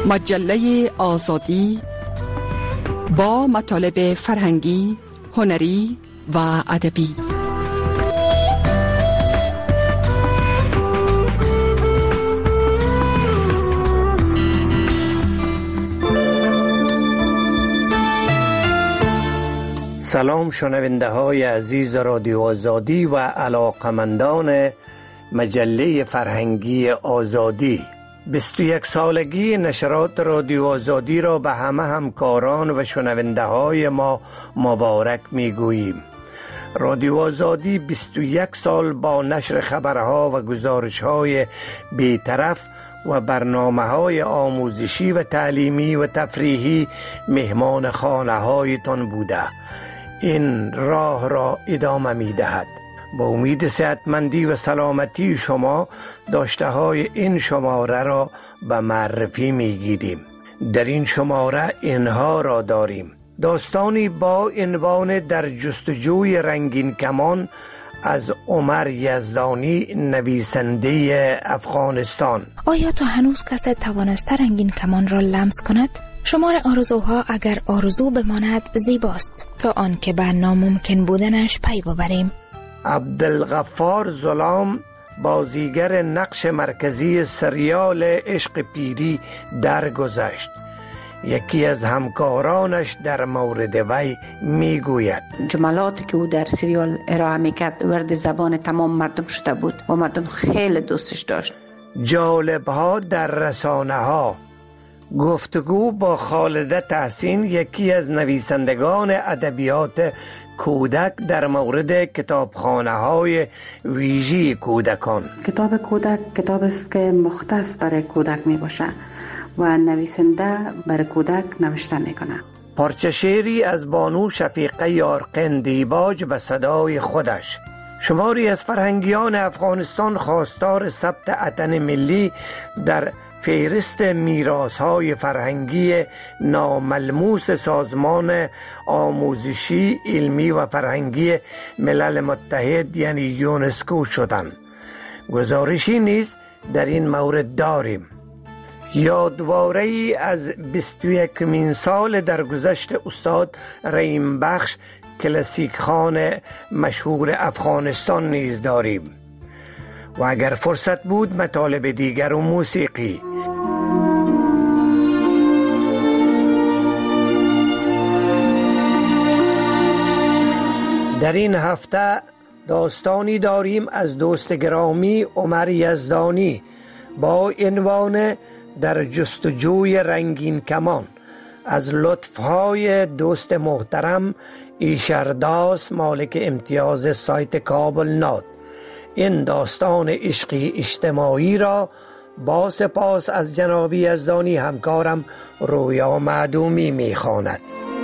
مجله آزادی با مطالب فرهنگی، هنری و ادبی. سلام شنونده های عزیز رادیو آزادی و علاقمندان مجله فرهنگی آزادی. 21 سالگی نشرات رادیو آزادی را به همه همکاران و شنونده های ما مبارک میگوییم. رادیو آزادی 21 سال با نشر خبرها و گزارش‌های بی‌طرف و برنامه‌های آموزشی و تعلیمی و تفریحی مهمان خانه‌هایتان بوده. این راه را ادامه می‌دهد. با امید صحتمندی و سلامتی شما داشته های این شماره را به معرفی می‌گیریم. در این شماره اینها را داریم: داستانی با عنوان در جستجوی رنگین کمان از عمر یزدانی، نویسنده افغانستان. آیا تا هنوز کسی توانسته رنگین کمان را لمس کند؟ شمار آرزوها اگر آرزو بماند زیباست تا آن که به ناممکن بودنش پی ببریم. عبدالغفار زلام، بازیگر نقش مرکزی سریال عشق پیری درگذشت. یکی از همکارانش در مورد وی میگوید: جملاتی که او در سریال ارائه میکرد ورد زبان تمام مردم شده بود و مردم خیلی دوستش داشت. جالب‌ها در رسانه‌ها. گفتگو با خالده تحسین، یکی از نویسندگان ادبیات کودک، در مورد کتابخانه‌های ویژه کودکان. کتاب کودک کتابی است که مختص برای کودک می باشه و نویسنده برای کودک نوشته میکنه. پارچه شعری از بانو شفیقه یارقین دیباج به صدای خودش. شماری از فرهنگیان افغانستان خواستار ثبت اتن ملی در فهرست میراث‌های فرهنگی ناملموس سازمان آموزشی، علمی و فرهنگی ملل متحد یعنی یونسکو شدند. گزارشی نیز در این مورد داریم. یادواره‌ای از 21مین سال درگذشت استاد رحیم بخش، کلاسیک خوان مشهور افغانستان نیز داریم. و اگر فرصت بود مطالب دیگر و موسیقی. در این هفته داستانی داریم از دوست گرامی عمر یزدانی با عنوان در جستجوی رنگین کمان، از لطفهای دوست محترم ایشرداس، مالک امتیاز سایت کابل نات. این داستان عشقی اجتماعی را با سپاس از جناب یزدانی همکارم رویا معدومی میخواند.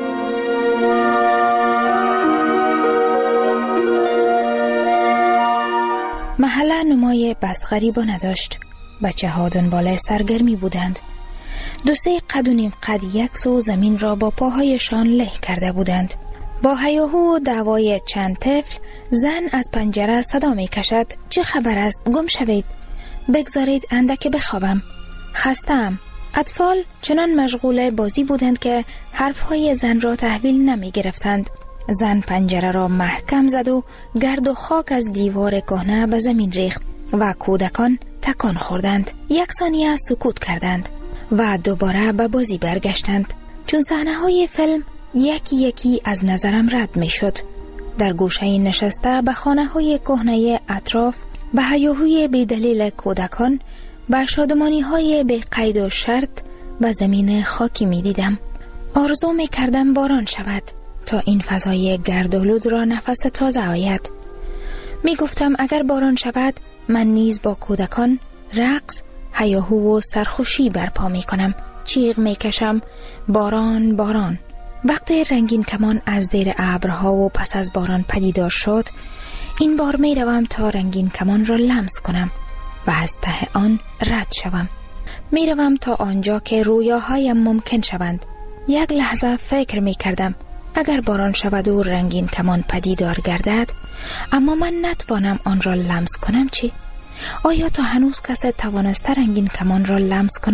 محله نمای بس غریبا نداشت. بچه ها دنبال سرگرمی بودند. 2-3 قد و نیم قد یک سو زمین را با پاهایشان له کرده بودند. با هیاهو و دعوای چند طفل، زن از پنجره صدا می کشد: چه خبر است؟ گم شوید، بگذارید اندک بخوابم، خستم. اطفال چنان مشغول بازی بودند که حرفهای زن را تحویل نمی گرفتند. زن پنجره را محکم زد و گرد و خاک از دیوار کهنه به زمین ریخت و کودکان تکان خوردند. 1 ثانیه سکوت کردند و دوباره به بازی برگشتند. چون صحنه‌های فیلم یکی یکی از نظرم رد می شد. در گوشه نشسته به خانه‌های کهنه اطراف، به هیاهوی بی‌دلیل کودکان، به شادمانی‌های بی قید و شرط به زمین خاکی می دیدم. آرزو می کردم باران شود تا این فضای گردآلود را نفس تازه آید. می گفتم اگر باران شود من نیز با کودکان رقص، هیاهو و سرخوشی برپا می کنم. چیغ می کشم: باران باران. وقتی رنگین کمان از زیر ابرها و پس از باران پدیدار شد، این بار می روم تا رنگین کمان را لمس کنم و از ته آن رد شوم. می روم تا آنجا که رویاهایم ممکن شوند. 1 لحظه فکر می کردم اگر باران شود و رنگین کمان پدیدار گردد اما من نتوانم آن را لمس کنم چی؟ آیا تا هنوز کسی توانسته رنگین کمان را لمس کند؟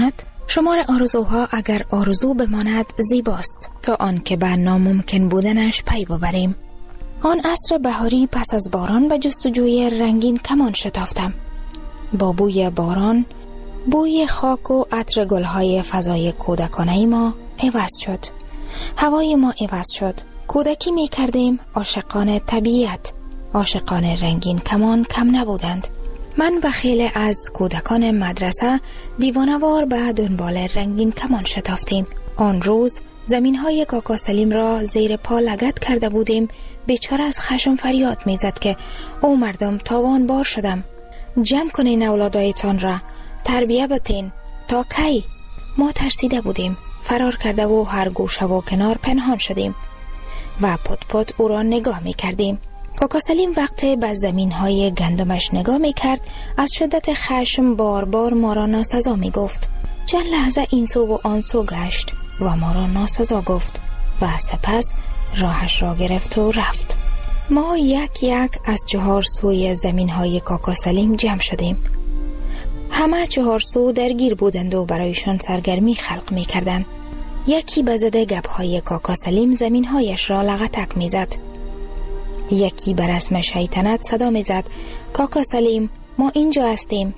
شمار آرزوها اگر آرزو بماند زیباست تا آن که به ناممکن بودنش پی ببریم. آن عصر بهاری پس از باران به جستجوی رنگین کمان شتافتم. با بوی باران، بوی خاک و عطر گلهای فضای کودکانه ما عوض شد. هوای ما عوض شد. کودکی می کردیم، عاشقان طبیعت، عاشقان رنگین کمان کم نبودند. من و خیلی از کودکان مدرسه دیوانوار به دنبال رنگین کمان شتافتیم. آن روز زمینهای کاکا سلیم را زیر پا لگد کرده بودیم. بیچاره از خشم فریاد می زد که او مردم تاوان بار شدم. جمع کنین اولادایتان را، تربیه بتین. تا کی؟ ما ترسیده بودیم. فرار کرده و هر گوشه و کنار پنهان شدیم و پت پت او را نگاه می کردیم. کاکا سلیم وقتی به زمینهای گندمش نگاه می کرد از شدت خشم بار بار ما را ناسزا می گفت. چند لحظه این سو و آن سو گشت و ما را ناسزا گفت و سپس راهش را گرفت و رفت. ما یک یک از 4 سوی زمینهای کاکا سلیم جمع شدیم. همه 4 سو درگیر بودند و برایشان سرگرمی خلق می کردند. یکی به زده گپهای کاکا سلیم زمینهایش را لغتک می زد. یکی بر اسم شیطنت صدا می زد کاکا سلیم ما اینجا هستیم.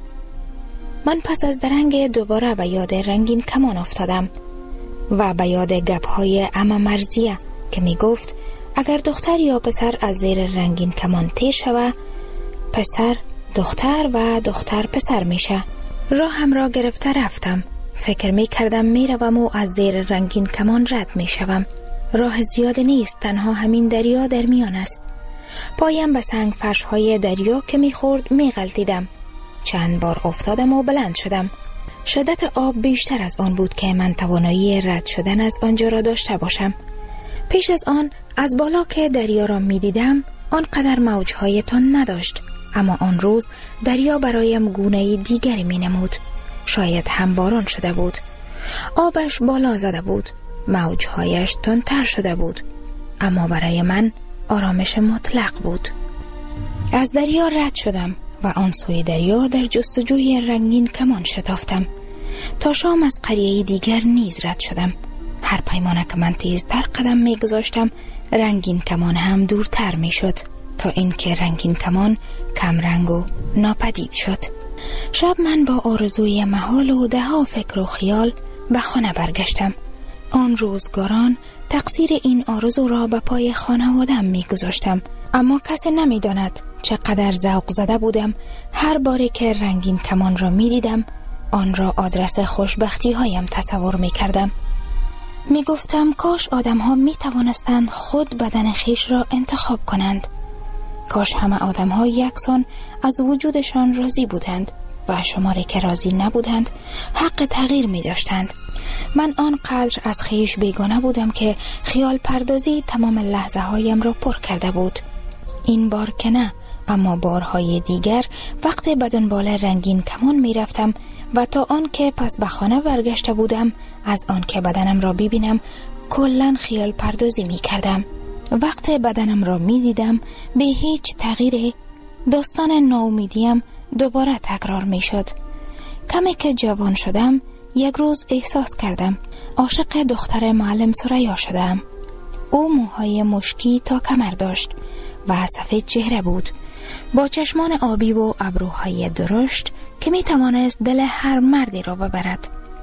من پس از درنگ دوباره به یاد رنگین کمان افتادم و به یاد گپهای عمه مرزیه که می گفت اگر دختر یا پسر از زیر رنگین کمان تیر شود، پسر دختر و دختر پسر میشه. راهم را گرفته رفتم. فکر می کردم می روم و از زیر رنگین کمان رد می شوم. راه زیاد نیست، تنها همین دریا در میان است. پایم به سنگ فرش های دریا که می خورد می غلطیدم. چند بار افتادم و بلند شدم. شدت آب بیشتر از آن بود که من توانایی رد شدن از آنجا را داشته باشم. پیش از آن از بالا که دریا را می دیدم آنقدر موجهای تند نداشت، اما آن روز دریا برایم گونه دیگری می نمود. شاید هم باران شده بود. آبش بالا زده بود، موجهایش تندتر شده بود، اما برای من آرامش مطلق بود. از دریا رد شدم و آن سوی دریا در جستجوی رنگین کمان شتافتم. تا شام از قریه دیگر نیز رد شدم. هر پیمانه که من تیزتر قدم می گذاشتم رنگین کمان هم دورتر می شد تا اینکه رنگین کمان کم رنگ و ناپدید شد. شب من با آرزوی محال و ده‌ها فکر و خیال به خانه برگشتم. آن روزگاران تقصیر این آرزو را به پای خانوادم می گذاشتم، اما کسی نمی داند چقدر ذوق زده بودم. هر باری که رنگین کمان را می دیدم آن را آدرس خوشبختی هایم تصور می کردم. می گفتم کاش آدم ها می توانستند خود بدن خیش را انتخاب کنند. کاش همه آدم ها یکسان از وجودشان راضی بودند و شماری که راضی نبودند حق تغییر می داشتند. من آنقدر از خیش بیگانه بودم که خیال پردازی تمام لحظه هایم را پر کرده بود. این بار که نه، اما بارهای دیگر وقتی به دنبال رنگین کمان می رفتم و تا آن که پس به خانه برگشته بودم از آن که بدنم را ببینم کلن خیال پردازی می کردم. وقتی بدنم را می دیدم به هیچ تغییری داستان ناامیدیم دوباره تکرار می شد. کمی که جوان شدم یک روز احساس کردم عاشق دختر معلم ثریا شدم. او موهای مشکی تا کمر داشت و سفید چهره بود، با چشمان آبی و ابروهای درشت که می توانست دل هر مردی را ببرد.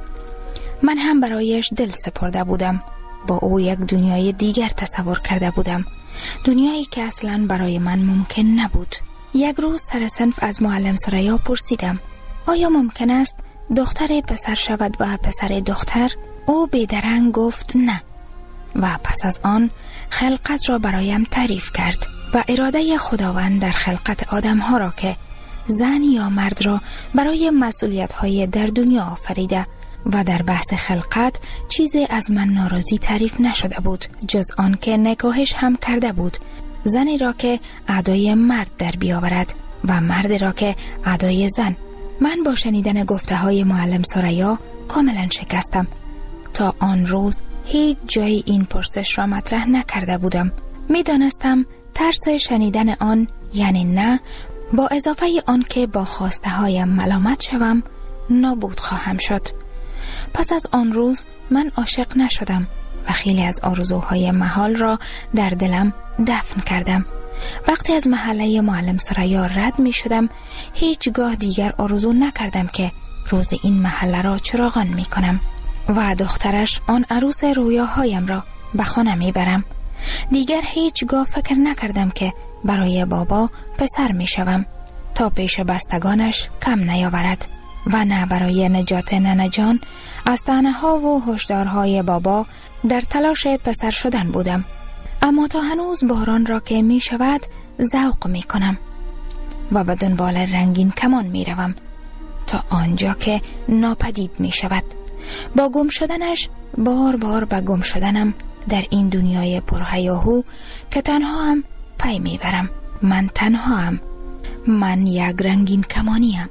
من هم برایش دل سپرده بودم. با او یک دنیای دیگر تصور کرده بودم، دنیایی که اصلاً برای من ممکن نبود. یک روز سر صنف از معلم ثریا پرسیدم آیا ممکن است دختر پسر شود و پسر دختر؟ او بیدرنگ گفت نه و پس از آن خلقت را برایم تعریف کرد و اراده خداوند در خلقت آدم ها را که زن یا مرد را برای مسئولیت های در دنیا آفریده و در بحث خلقت چیزی از من ناراضی تعریف نشده بود جز آن که نکاحش هم کرده بود، زنی را که اعضای مرد در بیاورد و مرد را که اعضای زن. من با شنیدن گفته های معلم ثریا کاملا شکستم. تا آن روز هیچ جای این پرسش را مطرح نکرده بودم. می دانستم ترس شنیدن آن یعنی نه، با اضافه آن که با خواسته هایم ملامت شوم نابود خواهم شد. پس از آن روز من عاشق نشدم و خیلی از آرزوهای محال را در دلم دفن کردم. وقتی از محله معلم سریا رد می شدم هیچگاه دیگر آرزو نکردم که روز این محله را چراغان می کنم و دخترش آن عروس رویاهایم را به خانه می برم. دیگر هیچگاه فکر نکردم که برای بابا پسر می شوم تا پیش بستگانش کم نیاورد و نه برای نجات ننه جان از طعنه ها و هشدارهای بابا در تلاش پسر شدن بودم. اما تا هنوز باران را که می شود ذوق می کنم و به دنبال رنگین کمان می روم تا آنجا که ناپدید می شود. با گم شدنش بار بار به گم شدنم در این دنیای پرهیاهو که تنها هم پی می برم. من تنها هم، من یک رنگین کمانیم.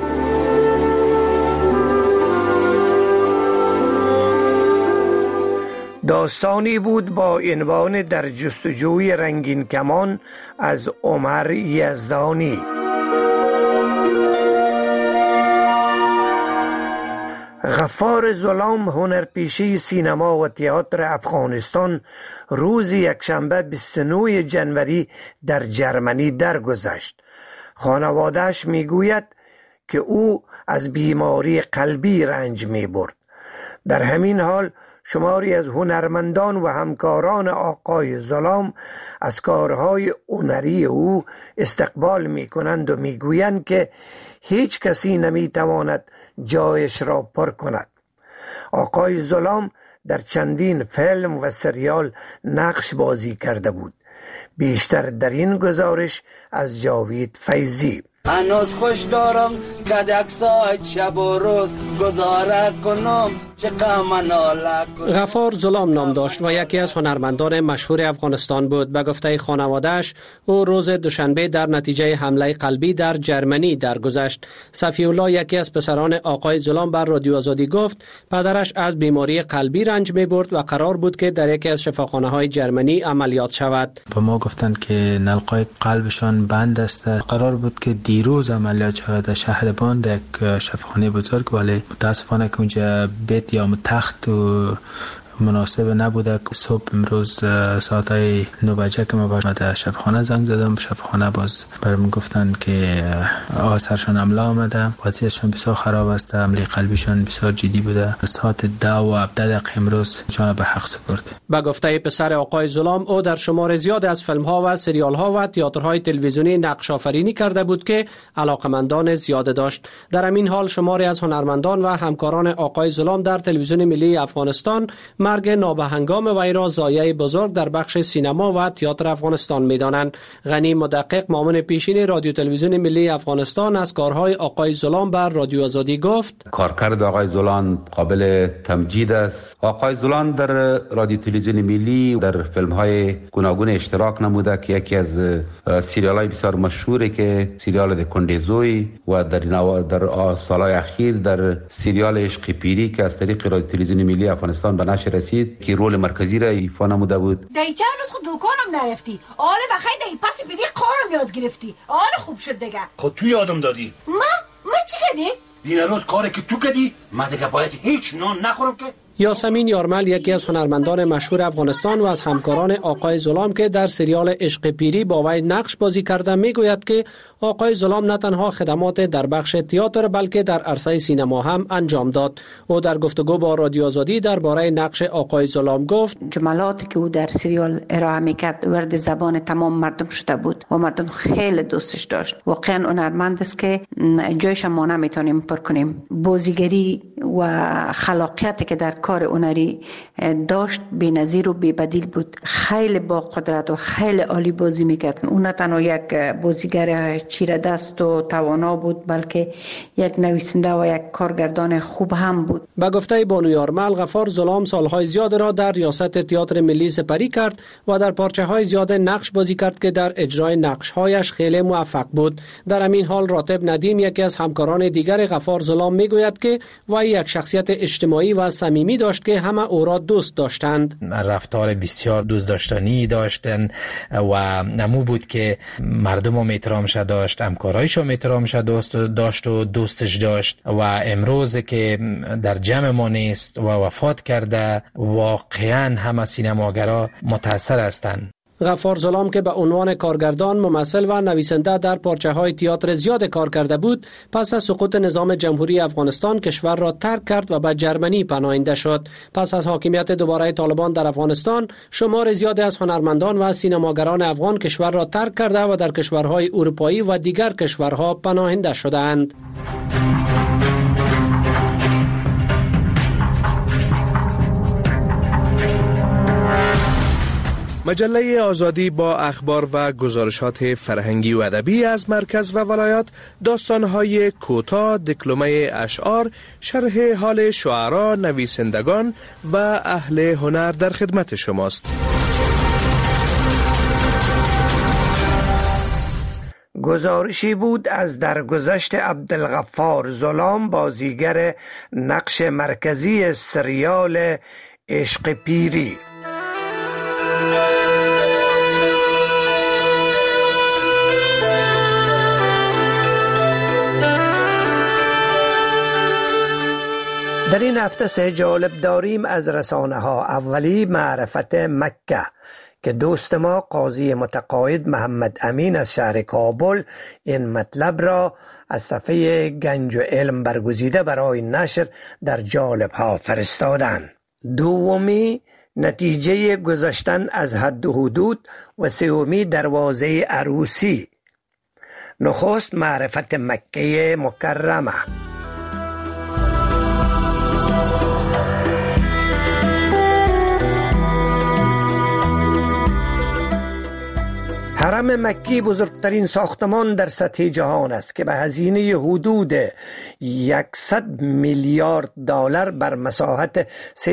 داستانی بود با عنوان در جستجوی رنگین کمان از عمر یزدانی. غفار ظلام، هنرپیشه سینما و تئاتر افغانستان، روز یکشنبه 29 جنوری در جرمنی درگذشت. خانواده‌اش میگوید که او از بیماری قلبی رنج میبرد. در همین حال شماری از هنرمندان و همکاران آقای ظلام از کارهای هنری او استقبال میکنند و میگویند که هیچ کسی نمیتواند جایش را پر کند. آقای ظلام در چندین فیلم و سریال نقش بازی کرده بود. بیشتر در این گزارش از جاوید فیضی. هنوز خوش دارم که یک ساعت شب و روز گذاره کنم چه غم ناله. غفار ظلام نام داشت و یکی از هنرمندان مشهور افغانستان بود. به گفته خانواده‌اش او روز دوشنبه در نتیجه حمله قلبی در جرمنی درگذشت. صفی الله، یکی از پسران آقای ظلام، بر رادیو آزادی گفت پدرش از بیماری قلبی رنج می‌برد و قرار بود که در یکی از شفاخانه‌های جرمنی عملیات شود. با ما گفتند که نلقای قلبشان بند است. قرار بود که دیروز عملیات شود در شهر باند، یک شفاخانه بزرگ، ولی متاسفانه که اونجا بیت یا تخت و مناسب نبوده. صبح امروز ساعتای 9 بجه که ما در شفاخانه زنگ زدم، شفاخانه باز برام گفتن که سرشان حمله آمده، وضعیتشان بسیار خراب است، حمله قلبیشان بسیار جدی بوده. ساعت 10:17 امروز جان به حق سپرد. به گفته پسر آقای ظلام، او در شمار زیاد از فیلم‌ها و سریال‌ها و تئاترهای تلویزیونی نقش آفرینی کرده بود که علاقمندان زیاد داشت. در همین حال شماری از هنرمندان و همکاران آقای ظلام در تلویزیون ملی افغانستان مرگ نابهنگام وی را ضایعه بزرگ در بخش سینما و تئاتر افغانستان می‌دانند. غنی مدقق، معاون پیشین رادیو تلویزیون ملی افغانستان، از کارهای آقای ظلام بر رادیو آزادی گفت: کارکرد آقای ظلام قابل تمجید است. آقای ظلام در رادیو تلویزیون ملی در فیلم‌های گوناگون اشتراک نموده که یکی از سریال‌های بسیار مشهوری که سریال کندزوی و در سال‌های اخیر در سریال عشق پیری که از طریق رادیو تلویزیون ملی افغانستان به نشر رسید که رول مرکزی را ایفا نموده بود. دی چند روز خود دکانم نرفتی، آله بخیر دی پس بدی قارم یاد گرفتی، آله خوب شد دیگه. خود تو یادم دادی. ما چی کردی؟ دین روز کاری که تو کردی من دیگه باید هیچ نان نخورم که. یاسمین یارمل، یکی از هنرمندان مشهور افغانستان و از همکاران آقای ظلام که در سریال عشق پیری با وی نقش بازی کرده، میگوید که آقای ظلام نه تنها خدمات در بخش تئاتر بلکه در عرصه سینما هم انجام داد. او در گفتگو با رادیو آزادی درباره نقش آقای ظلام گفت: جملاتی که او در سریال ارائه میکرد ورد زبان تمام مردم شده بود و مردم خیلی دوستش داشت. واقعا هنرمند است که جایش ما نمیتونیم پر کنیم. بازیگری و خلاقیتی که در کار هنری داشت بی‌نظیر و بی‌بدیل بود. خیلی با قدرت و خیلی عالی بازی میکرد. اون نه تنها یک بازیگر چیره دست و توانا بود بلکه یک نویسنده و یک کارگردان خوب هم بود. با گفته بانو یارمل، غفار ظلام سالهای زیاد را در ریاست تئاتر ملی سپری کرد و در پارچه های زیاد نقش بازی کرد که در اجرای نقش هایش خیلی موفق بود. در همین حال راتب ندیم، یکی از همکاران دیگر غفار ظلام، میگوید که وی یک شخصیت اجتماعی و صمیمی آدمی داشت که همه او را دوست داشتند. رفتار بسیار دوست داشتنی داشتند و نمو بود که مردم هم احترامش داشت، همکارایش هم احترامش داشت و دوستش داشت و امروز که در جمع ما نیست و وفات کرده، واقعا همه سینماگرها متاثر هستند. غفار زلام که به عنوان کارگردان، ممثل و نویسنده در پارچه‌های تئاتر زیاد کار کرده بود، پس از سقوط نظام جمهوری افغانستان کشور را ترک کرد و به جرمنی پناهنده شد. پس از حاکمیت دوباره طالبان در افغانستان، شمار زیادی از هنرمندان و سینماگران افغان کشور را ترک کرده و در کشورهای اروپایی و دیگر کشورها پناهنده شدند. مجله آزادی با اخبار و گزارشات فرهنگی و ادبی از مرکز و ولایات، داستان‌های کوتاه، دکلمه اشعار، شرح حال شعرا، نویسندگان و اهل هنر در خدمت شماست. گزارشی بود از درگذشت عبدالغفار زلام، بازیگر نقش مرکزی سریال عشق پیری. در این هفته سه جالب داریم از رسانه ها. اولی معرفت مکه که دوست ما قاضی متقاعد محمد امین از شهر کابل این مطلب را از صفحه گنج و علم برگزیده برای نشر در جالب ها فرستادند. دومی نتیجه گذشتن از حد و حدود و سومی دروازه عروسی. نخست معرفت مکه مکرمه. حرم مکی بزرگترین ساختمان در سطح جهان است که به هزینه حدود 100 میلیارد دلار بر مساحت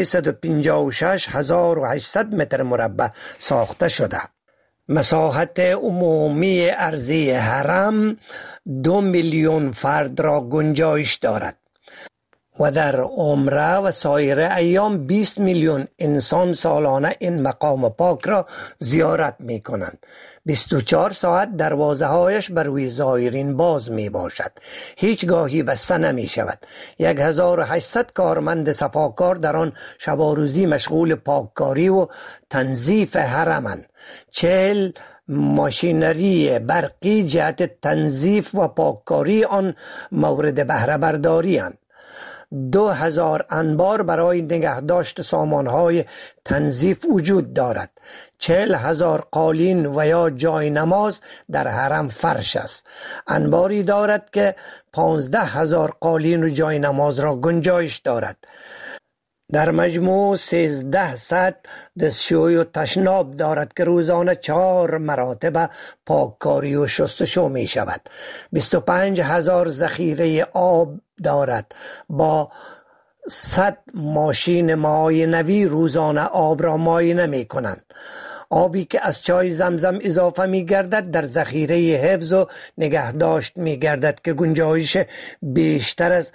356,800 متر مربع ساخته شده. مساحت عمومی ارضی حرم 2 میلیون فرد را گنجایش دارد و در عمره و سایر ایام 20 میلیون انسان سالانه این مقام پاک را زیارت می کنند. 24 ساعت دروازه هایش بر روی زائرین باز می باشد. هیچ گاهی بسته نمی شود. 1800 کارمند صفاکار در آن شب و روزی مشغول پاککاری و تنظیف حرمند. 40 ماشینری برقی جهت تنظیف و پاککاری آن مورد بهره برداری اند. 2000 انبار برای نگهداشت سامانهای تنظیف وجود دارد. 40,000 قالین و یا جای نماز در حرم فرش است. انباری دارد که 15,000 قالین و جای نماز را گنجایش دارد. در مجموع 13 سطح دستشوی و تشناب دارد که روزانه 4 مراتب پاککاری و شستشو می شود. 25,000 ذخیره آب دارد. با 100 ماشین معاینوی روزانه آب را معاینه می کنند. آبی که از چای زمزم اضافه می گردد در ذخیره حفظ و نگهداشت می گردد که گنجایش بیشتر از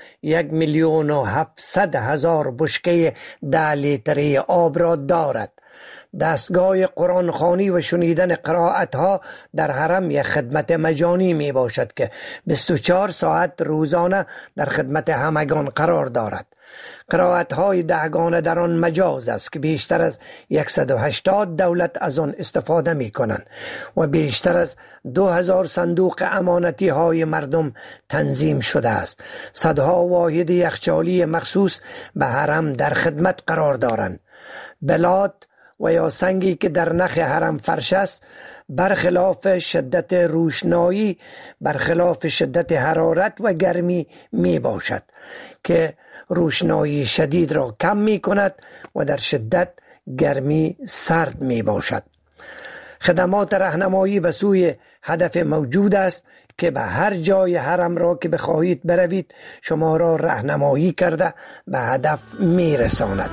1,700,000 بشکه 10 لیتری آب را دارد. دستگاه قرآن خوانی و شنیدن قرائت ها در حرم یک خدمت مجانی می باشد که 24 ساعت روزانه در خدمت همگان قرار دارد. قرائت های دهگانه در آن مجاز است که بیشتر از 180 دولت از آن استفاده می کنند و بیشتر از 2000 صندوق امانتی های مردم تنظیم شده است. صدها واحد یخچالی مخصوص به حرم در خدمت قرار دارند. بلات و یا سنگی که در نخ حرم فرش است برخلاف شدت روشنایی برخلاف شدت حرارت و گرمی می باشد که روشنایی شدید را کم می کند و در شدت گرمی سرد می باشد. خدمات راهنمایی به سوی هدف موجود است که به هر جای حرم را که بخواهید بروید شما را راهنمایی کرده به هدف می رساند.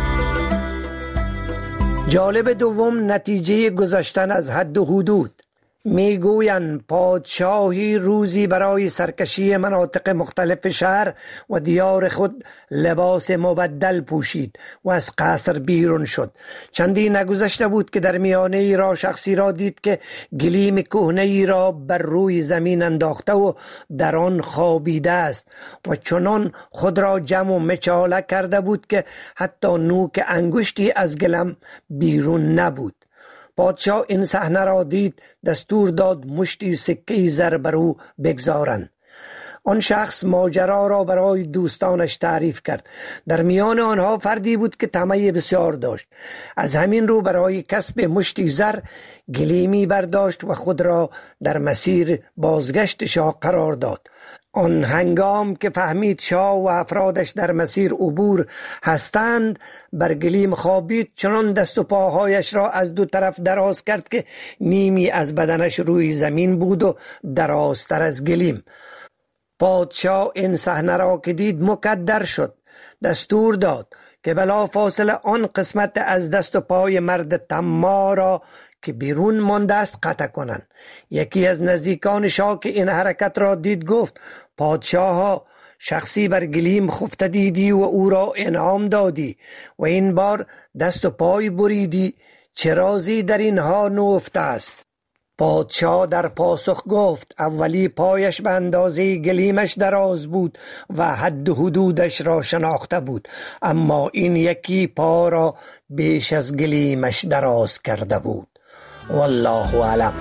جالب دوم نتیجه گذشتن از حد و حدود. میگویند پادشاهی روزی برای سرکشی مناطق مختلف شهر و دیار خود لباس مبدل پوشید و از قصر بیرون شد. چندی نگذشته بود که در میانه ای را شخصی را دید که گلیم کهنه ای را بر روی زمین انداخته و در آن خوابیده است و چنان خود را جمع و مچاله کرده بود که حتی نوک انگشتی از گلم بیرون نبود. پادشاه این صحنه را دید، دستور داد مشتی سکه زر بر او بگذارند. آن شخص ماجرا را برای دوستانش تعریف کرد. در میان آنها فردی بود که طمع بسیار داشت. از همین رو برای کسب مشتی زر گلیمی برداشت و خود را در مسیر بازگشت شاه قرار داد. آن هنگام که فهمید شاه و افرادش در مسیر عبور هستند، بر گلیم خوابید، چنان دست و پاهایش را از دو طرف دراز کرد که نیمی از بدنش روی زمین بود و درازتر از گلیم. پادشاه این صحنه را که دید مکدر شد. دستور داد که بلا فاصله آن قسمت از دست و پای مرد طماع را که بیرون مانده است قطع کنند. یکی از نزدیکان شاه که این حرکت را دید گفت: پادشاه، شخصی بر گلیم خفته دیدی و او را انعام دادی و این بار دست و پای بریدی، چه رازی در اینها نهفته است؟ پادشاه در پاسخ گفت: اولی پایش به اندازه گلیمش دراز بود و حد و حدودش را شناخته بود، اما این یکی پا را بیش از گلیمش دراز کرده بود. والله اعلم.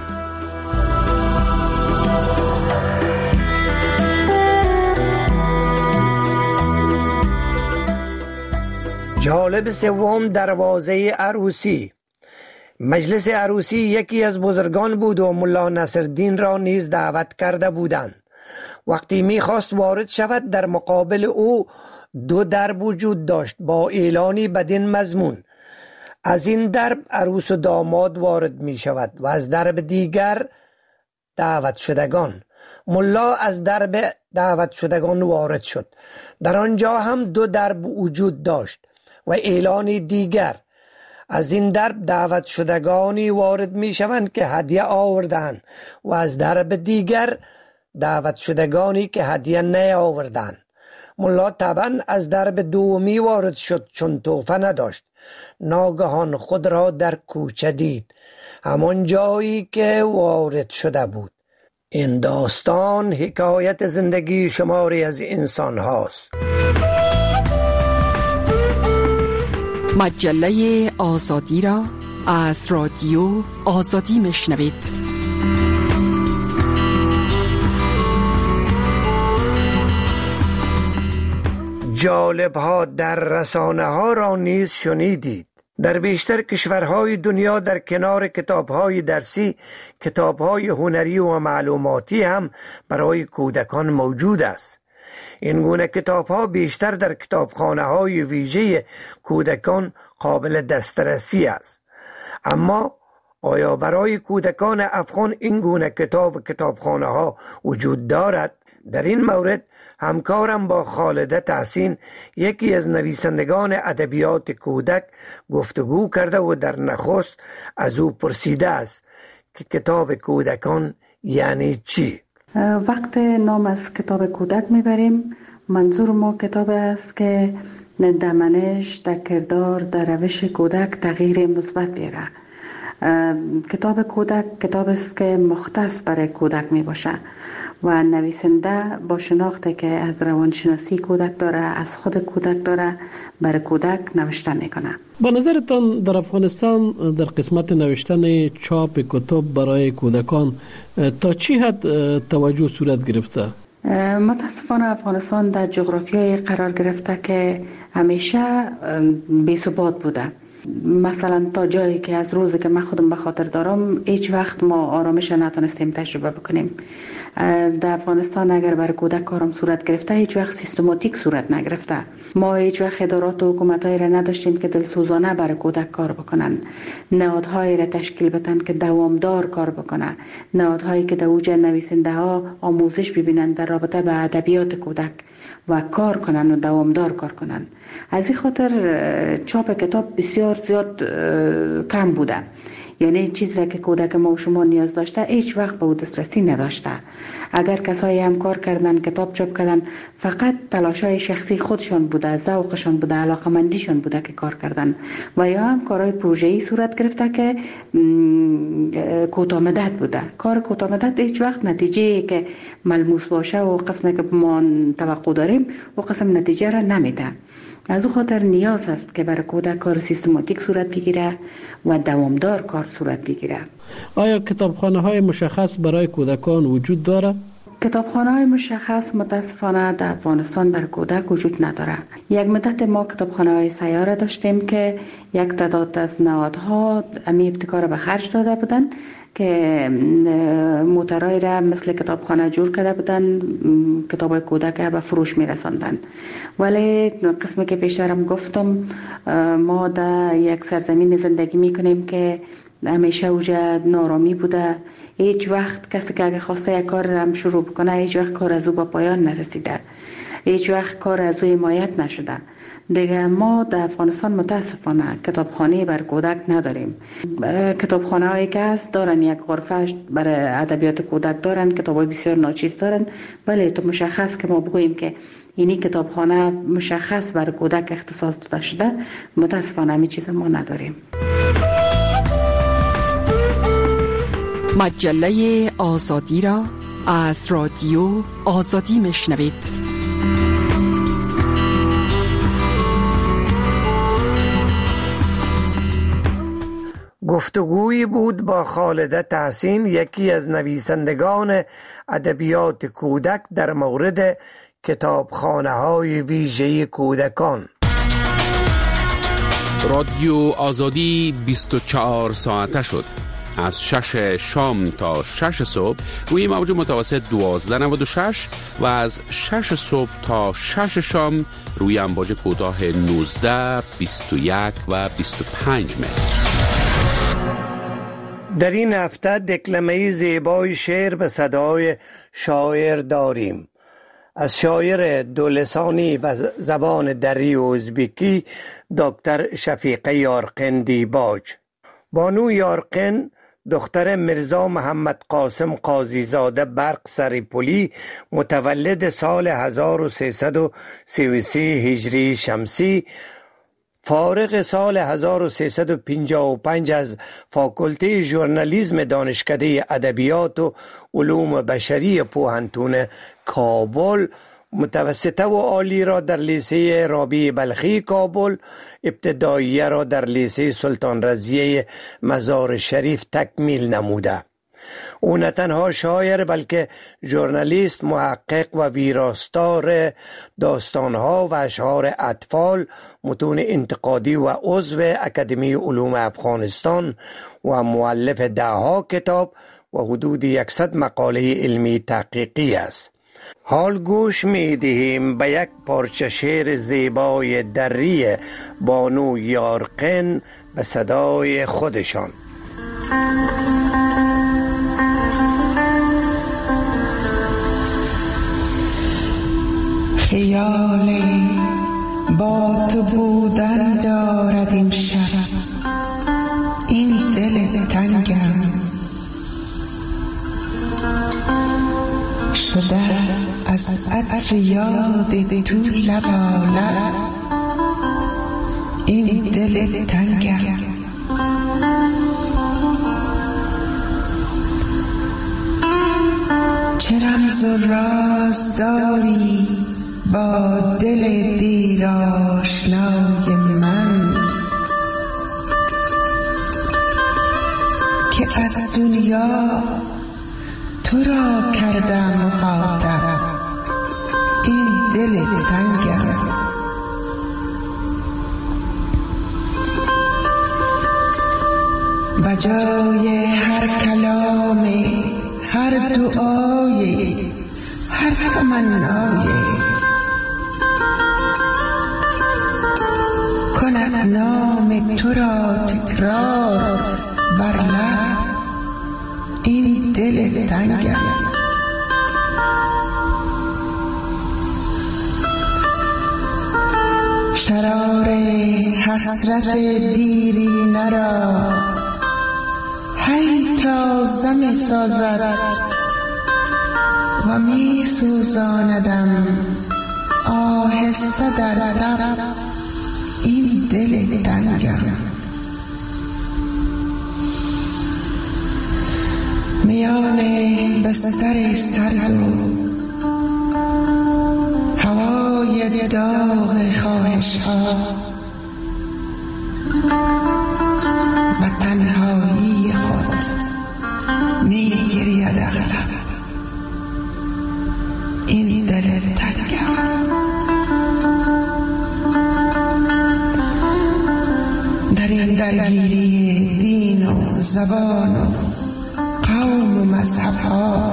جالب سوم، دروازه عروسی. مجلس عروسی یکی از بزرگان بود و ملا نصرالدین را نیز دعوت کرده بودند. وقتی می‌خواست وارد شود، در مقابل او دو درب وجود داشت با اعلانی بدین مضمون: از این درب عروس و داماد وارد می شود و از درب دیگر دعوت شدگان. ملا از درب دعوت شدگان وارد شد. در آنجا هم دو درب وجود داشت و اعلان دیگر: از این درب دعوت شدگانی وارد می شوند که هدیه آوردند و از درب دیگر دعوت شدگانی که هدیه نیاوردند. ملا طبعا از درب دومی وارد شد چون تحفه نداشت. ناگهان خود را در کوچه دید، همان جایی که وارد شده بود. این داستان حکایت زندگی شماری از انسان هاست. مجله آزادی را از رادیو آزادی میشنوید. جالب ها در رسانه ها را نیز شنیدید. در بیشتر کشورهای دنیا در کنار کتاب‌های درسی، کتاب‌های هنری و معلوماتی هم برای کودکان موجود است. این گونه کتاب‌ها بیشتر در کتابخانه‌های ویژه کودکان قابل دسترسی است. اما آیا برای کودکان افغان این گونه کتابخانه‌ها وجود دارد؟ در این مورد همکارم با خالده تحسین، یکی از نویسندگان ادبیات کودک، گفتگو کرده و در نخست از او پرسیده است که کتاب کودکان یعنی چی؟ وقت نام از کتاب کودک میبریم، منظور ما کتاب است که در منش، در کردار، در روش کودک تغییر مثبت بیاره. کتاب کودک کتاب است که مختص برای کودک می باشه و نویسنده با شناخته که از روانشناسی کودک داره، از خود کودک داره، برای کودک نوشته میکنه. با نظرتان در افغانستان در قسمت نوشتن چاپ کتاب برای کودکان تا چی حد توجه صورت گرفته؟ متاسفانه افغانستان در جغرافیای قرار گرفته که همیشه بی ثبات بوده. مثلا تا جایی که از روزی که من خودم به خاطر دارم هیچ وقت ما آرامش نتونستیم تجربه بکنیم. در افغانستان اگر برای کودک کارم صورت گرفته هیچ وقت سیستماتیک صورت نگرفته. ما هیچ وقت ادارات و حکومت‌هایی را نداشتیم که دلسوزانه برای کودک کار بکنن، نهادهایی را تشکیل بدن که دوامدار کار بکنه، نهادهایی که در اوج نویسنده ها آموزش ببینن در رابطه به ادبیات کودک و کار کنن و دوامدار کار کنن. از این خاطر چاپ کتاب بسیار زیاد کم بوده. یعنی چیزی را که کودک ما و شما نیاز داشته هیچ وقت به او دسترسی نداشته. اگر کسایی هم کار کردن، کتاب چاپ کردن، فقط تلاشای شخصی خودشان بوده، ذوقشان بوده، علاقمندیشان بوده که کار کردن، و یا هم کارهای پروژه‌ای صورت گرفته که کوتاه مدت بوده. کار کوتاه مدت هیچ وقت نتیجه که ملموس باشه و قسمی که ما توقع داریم و قسم نتیجه را نمیده. از او خاطر نیاز است که برای کودک کار سیستماتیک صورت بگیره و دوامدار کار صورت بگیره. آیا کتابخانه های مشخص برای کودکان وجود داره؟ کتابخانه های مشخص متاسفانه در افغانستان در کودک وجود نداره. یک مدت ما کتابخانه های سیاره داشتیم که یک تعداد از نهادها امی ابتکار به خرج داده بودن که موترهای را مثل کتابخانه جور کرده بودن، کتاب کودک به فروش می رساندن. ولی قسمی که پیشترم گفتم، ما در یک سرزمین زندگی می کنیم که همیشه اوجه نارامی بوده. هیچ وقت کسی که اگه خواسته یک کار را شروع بکنه، هیچ وقت کار از او به پایان نرسیده، هیچ وقت کار از او حمایت نشده. دیگه ما در افغانستان متاسفانه کتابخانه بر کودک نداریم. کتابخانه هایی که هست دارن یک غرفه برای ادبیات کودک دارن، کتابای بسیار ناچیز دارن، ولی تو مشخص که ما بگوییم که اینی کتابخانه مشخص بر کودک اختصاص داده شده، متاسفانه همین چیز ما نداریم. مجله آزادی را از رادیو آزادی میشنوید. گفتگویی بود با خالده تحسین، یکی از نویسندگان ادبیات کودک، در مورد کتابخانه‌های ویژه کودکان. رادیو آزادی 24 ساعته شد. از 6 شام تا 6 صبح روی موج متوسط 1296 و از 6 صبح تا 6 شام روی امواج کوتاه 19، 21 و 25 متر. در این هفته دکلمه زیبای شعر به صدای شاعر داریم. از شاعر دولسانی و زبان دری و ازبکی دکتر شفیقه یارقن دیباج. بانو یارقن دختر مرزا محمد قاسم قاضیزاده برق سریپولی، متولد سال 1333 هجری شمسی، فارغ سال 1355 از فاکولته ژورنالیسم دانشکده ادبیات و علوم بشری پوهنتون کابل، متوسطه و عالی را در لیسه رابعه بلخی کابل، ابتداییه را در لیسه سلطان رضیه مزار شریف تکمیل نموده. او نه تنها شاعر بلکه ژورنالیست، محقق و ویراستار داستانها و اشعار اطفال، متون انتقادی و عضو اکادمی علوم افغانستان و مؤلف دهها کتاب و حدود 100 مقاله علمی تحقیقی است. حال گوش می دهیم به یک پارچه شعر زیبای دری بانو یارقن به صدای خودشان. خیالی با تو بودن دارد این شب، این دل تنگم شده از عطر یاد تو لبالب، این دل تنگم چه رمز و راز داری با دل دیر آشنای من، که از دنیا تو را کردم مخاطب، این دل تنگم بجای هر کلام، هر دعای، هر تمنای، کند نام تو را تکرار بر لب، این دل تنگم شرار حسرت دیرینه را تازه می سازد و می سوزاندم آهسته در تب این دل تنگم. میان بستر سرد و هوای داغ خواهش ها و تنهایی خود می گرید اغلب این دل تنگم. در این درگیری دین و زبان و قوم و مذهب ها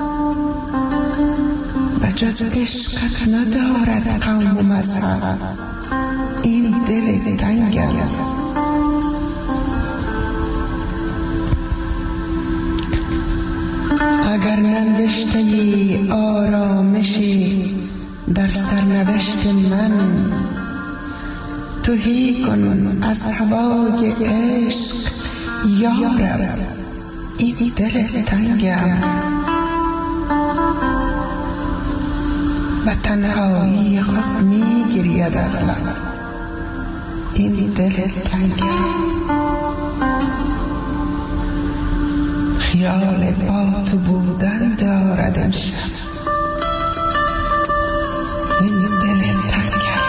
و جز عشقت ندارد قوم و مذهب این دل تنگم. اگر ننوشته آرامشی در سرنوشت من، تهی کن از هوای عشق یارب این دل تنگم. و تنهایی خود می گرید اغلب این دل تنگم. خیال با تو بودن دارد امشب این دل تنگم.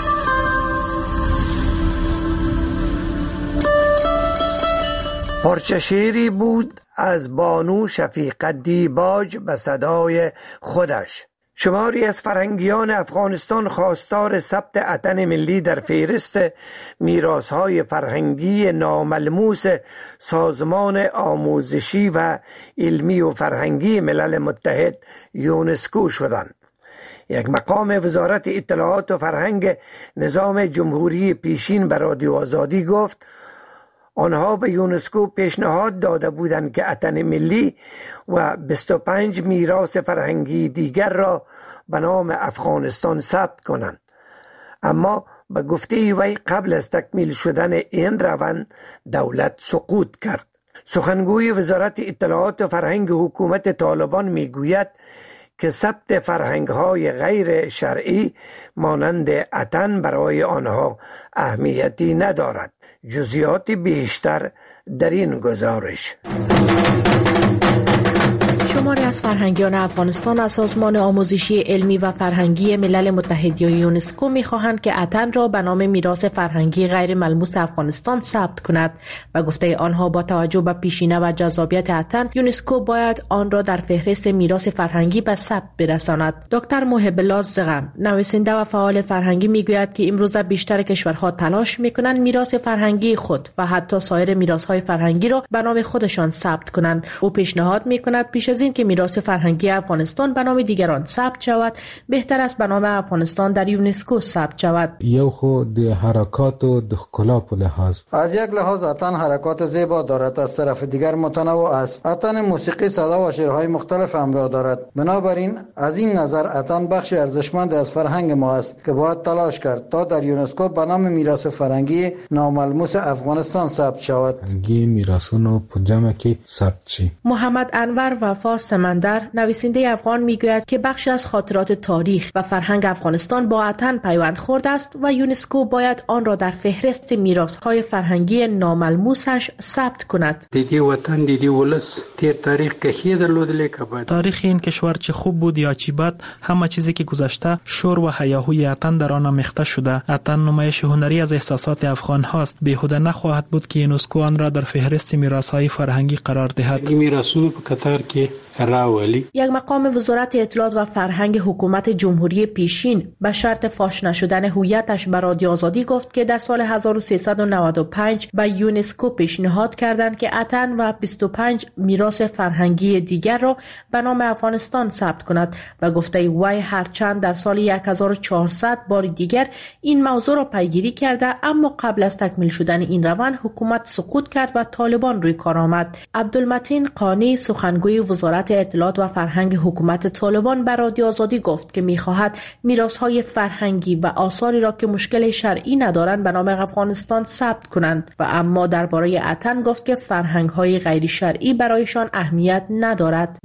پارچه شعری بود از بانو شفیقه دیباج به صدای خودش. شماری از فرهنگیان افغانستان خواستار ثبت اتن ملی در فهرست میراث‌های فرهنگی ناملموس سازمان آموزشی و علمی و فرهنگی ملل متحد یونسکو شدند. یک مقام وزارت اطلاعات و فرهنگ نظام جمهوری پیشین به رادیو آزادی گفت آنها به یونسکو پیشنهاد داده بودند که اتن ملی و 25 میراث فرهنگی دیگر را به نام افغانستان ثبت کنند، اما به گفته وی قبل از تکمیل شدن این روند دولت سقوط کرد. سخنگوی وزارت اطلاعات و فرهنگ حکومت طالبان میگوید که ثبت فرهنگ‌های غیر شرعی مانند اتن برای آنها اهمیتی ندارد. جزئیات بیشتر در این گزارش. شماری از فرهنگیان افغانستان از سازمان آموزشی علمی و فرهنگی ملل متحد یا یونسکو می‌خواهند که اتن را به نام میراث فرهنگی غیر ملموس افغانستان ثبت کند و گفته آنها با توجه به پیشینه و جذابیت اتن، یونسکو باید آن را در فهرست میراث فرهنگی به ثبت برساند. دکتر محب الله زغم، نویسنده و فعال فرهنگی، میگوید که امروز بیشتر کشورها تلاش می‌کنند میراث فرهنگی خود و حتی سایر میراث‌های فرهنگی را به نام خودشان ثبت کنند. او پیشنهاد می‌کند پیش از این که میراث فرهنگی افغانستان به نام دیگران ثبت شود، بهتر است به نام افغانستان در یونسکو ثبت شود. یو خود د حرکات و د ښکلا په لحاظ از یک لحاظ اتن حرکات زیبا دارد، از طرف دیگر متنوع است. اتن موسیقی صدا و شعرهای مختلف همراه دارد. بنابراین از این نظر اتن بخشی ارزشمند از فرهنگ ما است که باید تلاش کرد تا در یونسکو به نام میراث فرهنگی ناملموس افغانستان ثبت شود. فرهنگی میراثونو په جمع کې ثبت شي. محمد انور وفا سمندر، نویسنده افغان، میگوید که بخشی از خاطرات تاریخ و فرهنگ افغانستان با اتن پیوند خورده است و یونسکو باید آن را در فهرست میراث‌های فرهنگی ناملموسش ثبت کند. دیدی وطن دیدی ولس تیر تاریخ که درلودلی که بعد تاریخ این کشور چه خوب بود یا چی بد، همه چیزی که گذشته شور و هیاهوی اتن در آن آمیخته شده. اتن نمایش هنری از احساسات افغان هاست. بیهوده نخواهد بود که یونسکو آن را در فهرست میراث‌های فرهنگی قرار دهد. این میراثونه په قطار کې راولی. یک مقام وزارت اطلاعات و فرهنگ حکومت جمهوری پیشین به شرط فاش نشدن هویتش به رادیو آزادی گفت که در سال 1395 به یونسکو پیشنهاد کردند که اتن و 25 میراث فرهنگی دیگر را به نام افغانستان ثبت کند و گفته وی هرچند در سال 1400 بار دیگر این موضوع را پیگیری کرده، اما قبل از تکمیل شدن این روند حکومت سقوط کرد و طالبان روی کار آمد. عبدالمتین قانی، سخنگوی وزارت وزارت اطلاعات و فرهنگ حکومت طالبان به رادیو آزادی گفت که می‌خواهد میراث‌های فرهنگی و آثاری را که مشکل شرعی ندارند به نام افغانستان ثبت کنند و اما درباره اتن گفت که فرهنگ‌های غیر شرعی برایشان اهمیت ندارد.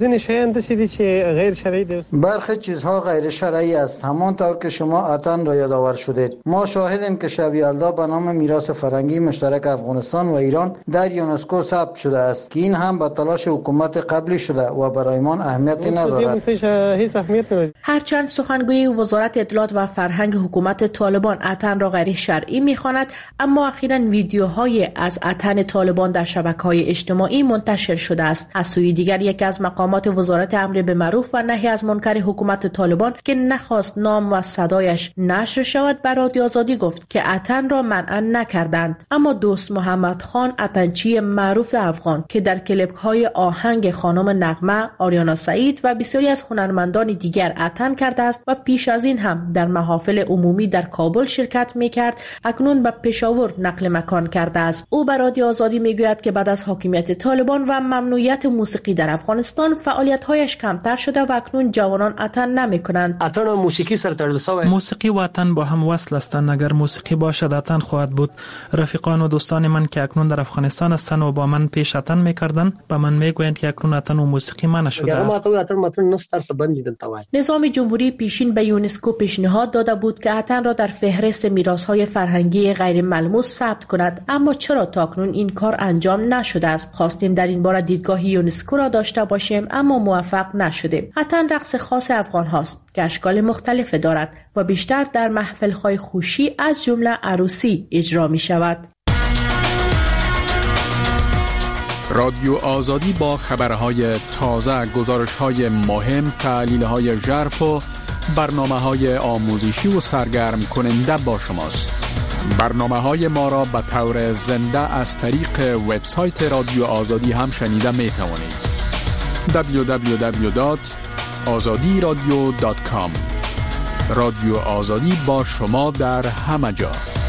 برخی چیزها غیر شرعی است، همانطور که شما اتن را یادآور شدید. ما شاهدیم که شب یلدا به نام میراث فرهنگی مشترک افغانستان و ایران در یونسکو ثبت شده است که این هم به تلاش حکومت قبلی شده و برایمان اهمیتی ندارد. هرچند سخنگوی وزارت اطلاعات و فرهنگ حکومت طالبان اتن را غیر شرعی می‌خواند، اما اخیراً ویدیوهای از اتن طالبان در شبکه‌های اجتماعی منتشر شده است. از سوی دیگر یکی از مقامات وزارت امر به معروف و نهی از منکر حکومت طالبان که نخواست نام و صدایش نشر شود بر رادیو آزادی گفت که اتن را منع نکردند، اما دوست محمد خان اتنچی معروف افغان که در کلیپ‌های آهنگ خانم نغمه، آریانا سعید و بسیاری از هنرمندان دیگر اتن کرده است و پیش از این هم در محافل عمومی در کابل شرکت می‌کرد، اکنون به پشاور نقل مکان کرده است. او بر رادیو آزادی میگوید که بعد از حاکمیت طالبان و ممنوعیت موسیقی در افغانستان فعالیت‌هایش کمتر شده و اکنون جوانان اتن نمی‌کنند. اتن و موسیقی سره تړل شوی. موسیقی و اتن با هم وصل هستند. اگر موسیقی باشد اتن خواهد بود. رفیقان و دوستان من که اکنون در افغانستان هستند و با من پیش اتن می‌کردند، با من میگویند که اکنون اتن و موسیقی منع شده است. نظام جمهوری پیشین به یونسکو پیشنهاد داده بود که اتن را در فهرست میراث‌های فرهنگی غیر ملموس ثبت کند، اما چرا تا اکنون این کار انجام نشده است؟ خواستیم در این باره دیدگاه یونسکو را داشته باشیم اما موفق نشدیم. اتن رقص خاص افغان هاست که اشکال مختلف دارد و بیشتر در محفل‌های خوشی از جمله عروسی اجرا می شود. رادیو آزادی با خبرهای تازه، گزارش‌های مهم، تحلیل‌های ژرف و برنامه‌های آموزشی و سرگرم کننده با شماست. برنامه‌های ما را به طور زنده از طریق وبسایت رادیو آزادی هم شنیده می‌توانید. www.azadiradio.com. رادیو آزادی با شما در همه جا.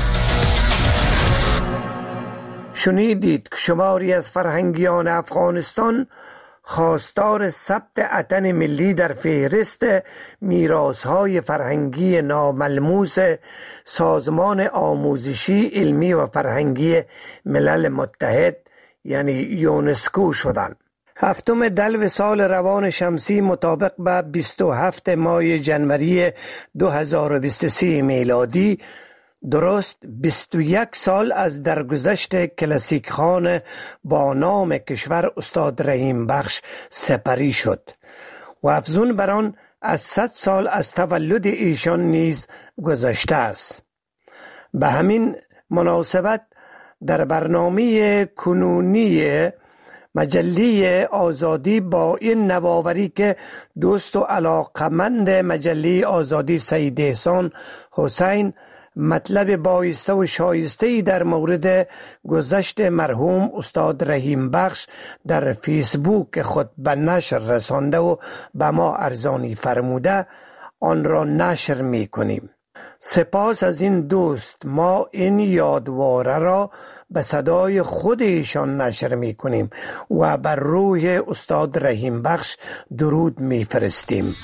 شنیدید که شماری از فرهنگیان افغانستان خواستار ثبت اتن ملی در فهرست میراث‌های فرهنگی ناملموس سازمان آموزشی علمی و فرهنگی ملل متحد یعنی یونسکو شدند. 7 دلو سال روان شمسی مطابق به 27 ماه جنوری 2023 میلادی، درست 21 سال از درگذشت کلاسیک خان با نام کشور استاد رحیم بخش سپری شد و افزون بر آن از 100 سال از تولد ایشان نیز گذشته است. به همین مناسبت در برنامه کنونی مجله آزادی با این نوآوری که دوست و علاقمند مجله آزادی سید احسان حسین مطلب بایسته و شایسته در مورد گذشت مرحوم استاد رحیم بخش در فیسبوک خود به نشر رسانده و به ما ارزانی فرموده، آن را نشر می کنیم. سپاس از این دوست. ما این یادواره را به صدای خود ایشان نشر می کنیم و بر روح استاد رحیم بخش درود می فرستیم.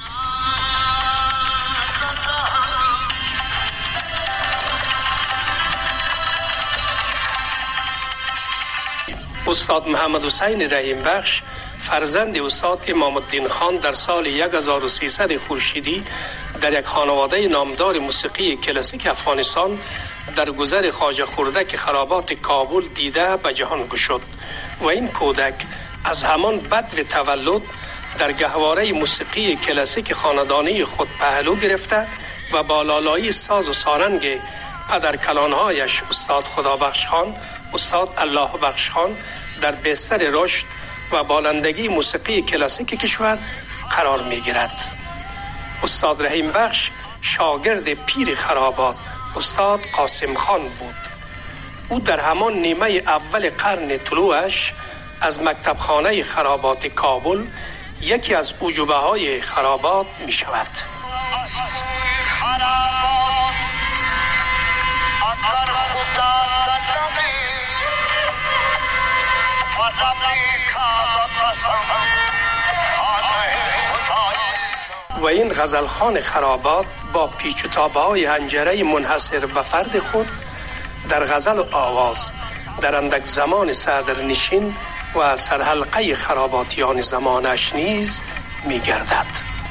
استاد محمد حسین رحیم بخش فرزند استاد امام الدین خان در سال 1300 خورشیدی در یک خانواده نامدار موسیقی کلاسیک افغانستان در گذر خواجه خردک خرابات کابل دیده به جهان گشود و این کودک از همان بدو تولد در گهواره موسیقی کلاسیک خاندانی خود پهلو گرفته و با لالایی ساز و سارنگ پدر کلانهایش استاد خدابخش خان، استاد الله بخش خان در بستر رشد و بالندگی موسیقی کلاسیک کشور قرار می گیرد. استاد رحیم بخش شاگرد پیر خرابات استاد قاسم خان بود. او در همان نیمه اول قرن طلوعش از مکتبخانه خرابات کابل یکی از عجوبه های خرابات می شود. What و این غزلخوان خرابات با پیچ و تابهای حنجره منحصر به فرد خود در غزل و آواز در اندک زمان صدرنشین و سرحلقه خراباتیان زمانش نیز می گردد.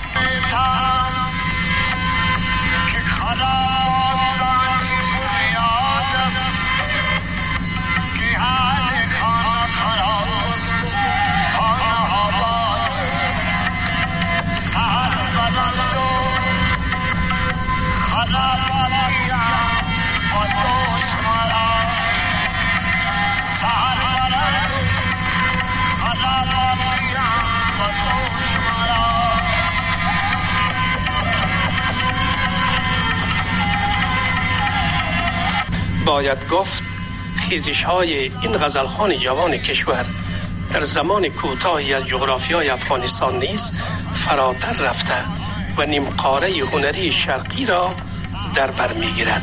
باید گفت خیزش های این غزلخوان جوان کشور در زمان کوتاهی از جغرافیای افغانستان نیز فراتر رفته و نیمقاره هنری شرقی را در بر میگیرد.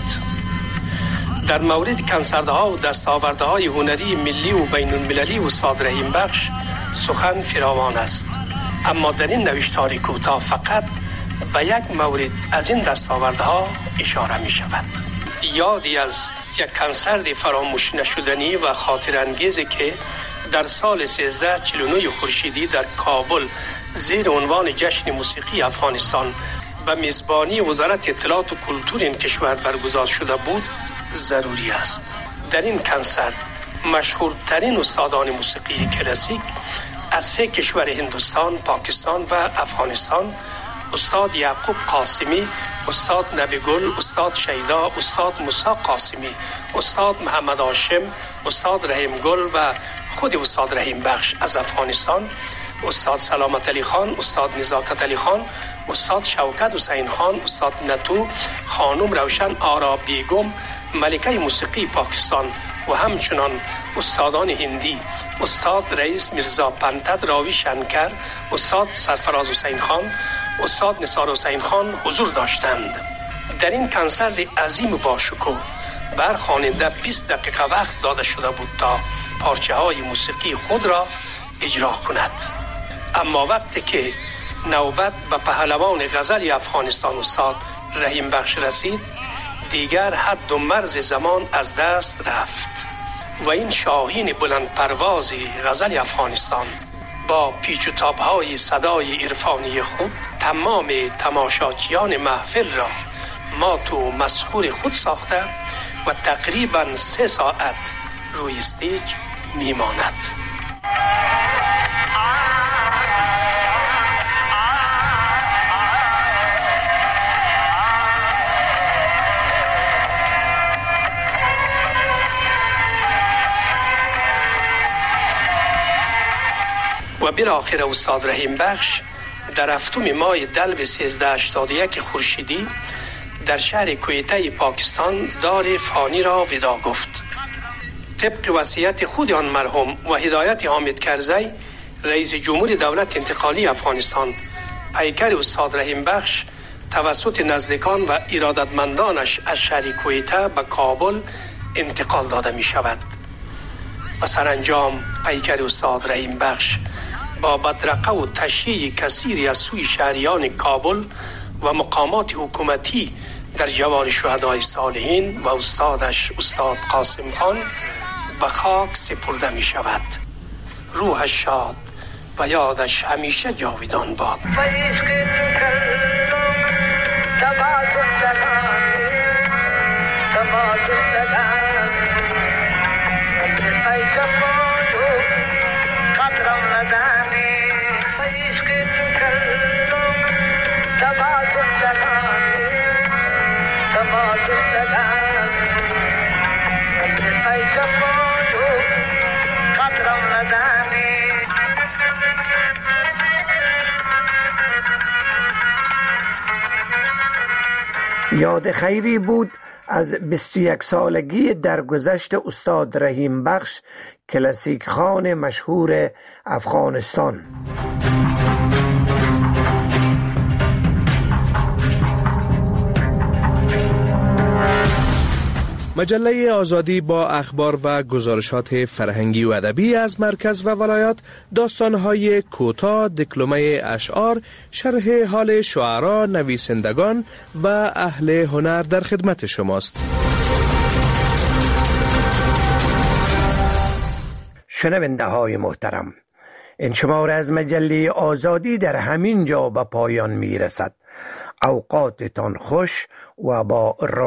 در مورد کنسردها و دستاوردهای هنری ملی و بین المللی استاد رحیم بخش سخن فراوان است، اما در این نوشتار کوتاه فقط به یک مورد از این دستاوردها اشاره می شود. یادی از یک کنسرت فراموش نشدنی و خاطر انگیزی که در سال 1349 خورشیدی در کابل زیر عنوان جشن موسیقی افغانستان به میزبانی وزارت اطلاعات و کلتور این کشور برگزار شده بود ضروری است. در این کنسرت مشهورترین استادان موسیقی کلاسیک از سه کشور هندوستان، پاکستان و افغانستان، استاد یعقوب قاسمی، استاد نبیگل، استاد شیدا، استاد موسی قاسمی، استاد محمد هاشم، استاد رحیم گل و خود استاد رحیم بخش از افغانستان، استاد سلامت علی خان، استاد نزاکت علی خان، استاد شوکت حسین خان، استاد نتو، خانم روشن آرا بیگم، ملکه موسیقی پاکستان و همچنان استادان هندی، استاد رئیس میرزا پنتد راوی شنکر، استاد سرفراز حسین خان، استاد نثار حسین خان حضور داشتند. در این کنسرت عظیم و باشکوه بر خواننده 20 دقیقه وقت داده شده بود تا پارچه های موسیقی خود را اجرا کند. اما وقتی که نوبت به پهلوان غزل افغانستان استاد رحیم بخش رسید، دیگر حد و مرز زمان از دست رفت و این شاهین بلند پرواز غزل افغانستان با پیچ و تاب‌های صدای عرفانی خود تمام تماشاچیان محفل را مات و مسحور خود ساخته و تقریباً 3 ساعت روی استیج میماند. و بالاخره استاد رحیم بخش در هفتم ماه دلو 1381 خورشیدی در شهر کویته پاکستان دار فانی را ودا گفت. طبق وصیت خود آن مرحوم و هدایت حامد کرزی رئیس جمهور دولت انتقالی افغانستان، پیکر استاد رحیم بخش توسط نزدیکان و ارادتمندانش از شهر کویته به کابل انتقال داده می شود و سرانجام پیکر استاد رحیم بخش با بدرقه و تشییع کثیری از سوی شهریان کابل و مقامات حکومتی در جوار شهدای صالحین و استادش استاد قاسم خان به خاک سپرده می شود. روحش شاد و یادش همیشه جاویدان باد. یاد خیری بود از 21 سالگی درگذشت استاد رحیم بخش، کلاسیک خوان مشهور افغانستان. مجله آزادی با اخبار و گزارشات فرهنگی و ادبی از مرکز و ولایات، داستان‌های کوتاه، دکلمه اشعار، شرح حال شعرا، نویسندگان و اهل هنر در خدمت شماست. شنونده های محترم، این شماره از مجله آزادی در همین جا به پایان می رسد. اوقاتتان خوش و با